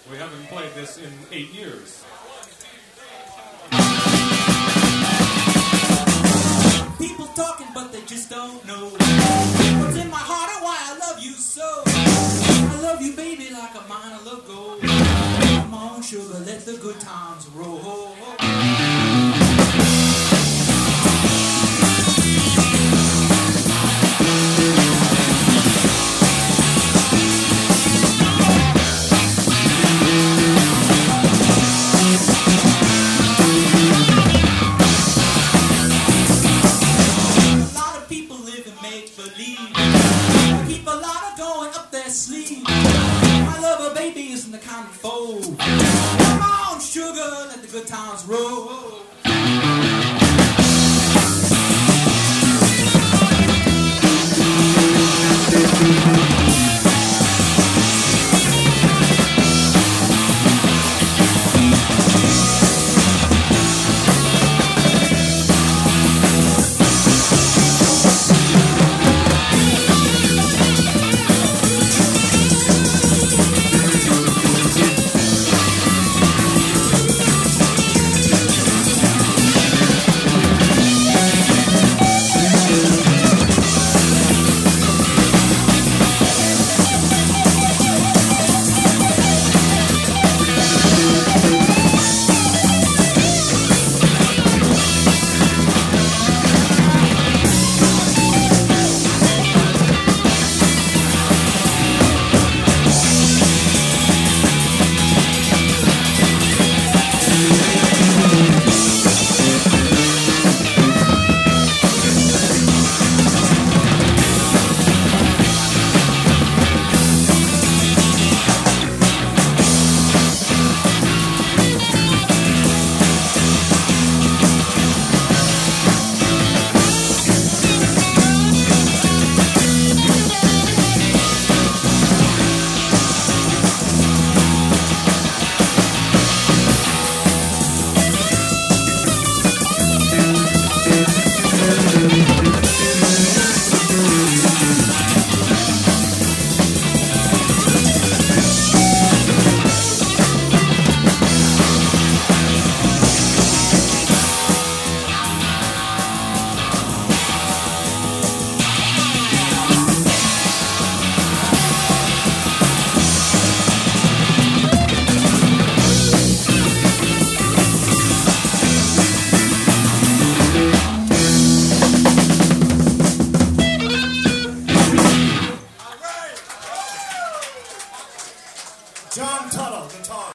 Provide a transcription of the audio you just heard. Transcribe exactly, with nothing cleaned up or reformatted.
We haven't played this in eight years. People talking, but they just don't know what's in my heart and why I love you so. I love you, baby, like a mine of love gold. Come on, sugar, let the good times roll. Keep a lot of going up their sleeve. My lover, baby, isn't the kind of foe. Come on, sugar, let the good times roll. John Tuttle, guitar.